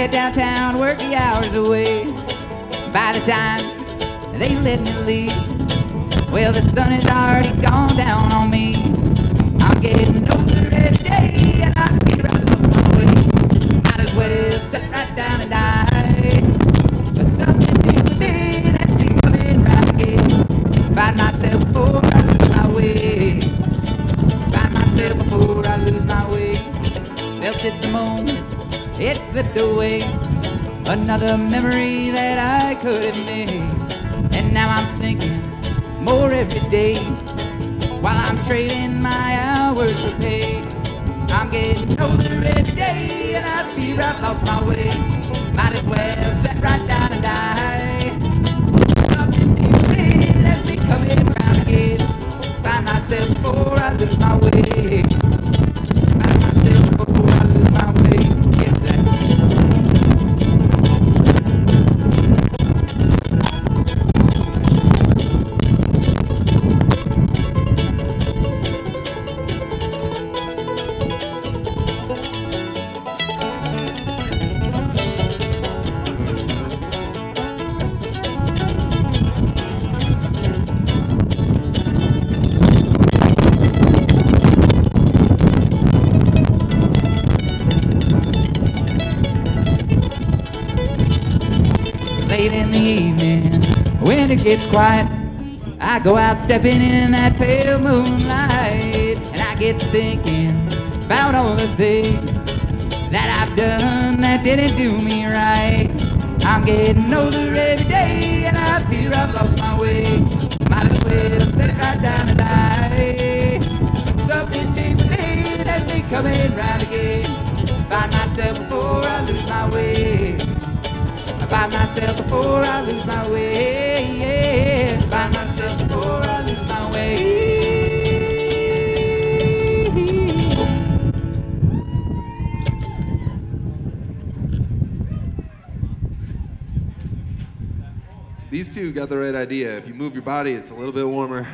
head downtown, work the hours away. By the time they let me leave, well, the sun has already gone down on me. I'm getting older every day, and I feel I lost my way. Might as well sit right down and die. But something deep within has me coming round again. Find myself before I lose my way. Find myself before I lose my way. Felt it the moment it slipped away. Another memory that I could have made. And now I'm sinking more every day, while I'm trading my hours for pay. I'm getting older every day, and I feel I've lost my way. Might as well sit right down and die. Something deep within has me coming round again. Find myself before I lose my way. Find myself before I lose my way. Get that. Late in the evening, when it gets quiet, I go out stepping in that pale moonlight, and I get thinking about all the things that I've done that didn't do me right. I'm getting older every day, and I fear I've lost my way. Might as well sit right down and die. Something deep within has me coming round again. Find myself before I lose my way. Find myself before I lose my way. Yeah. Find myself before I lose my way. These two got the right idea. If you move your body, it's a little bit warmer.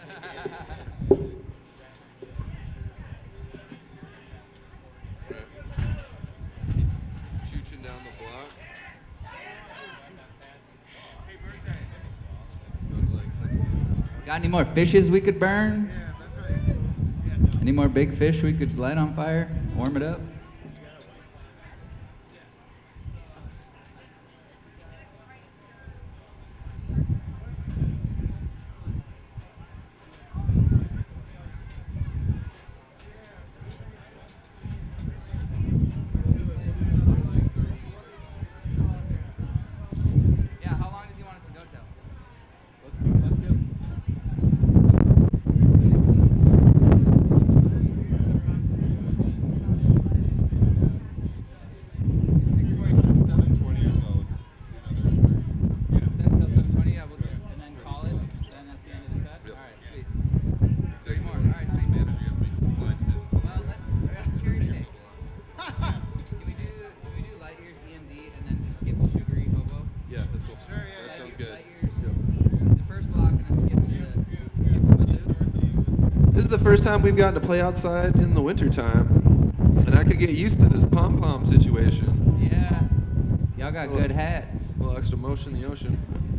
Chooching down the block. Got any more fishes we could burn? Any more big fish we could light on fire? Warm it up? Yeah, how long does he want us to go till? Let's go. This is the first time we've gotten to play outside in the wintertime, and I could get used to this pom-pom situation. Yeah. Y'all got good hats. A little extra motion in the ocean.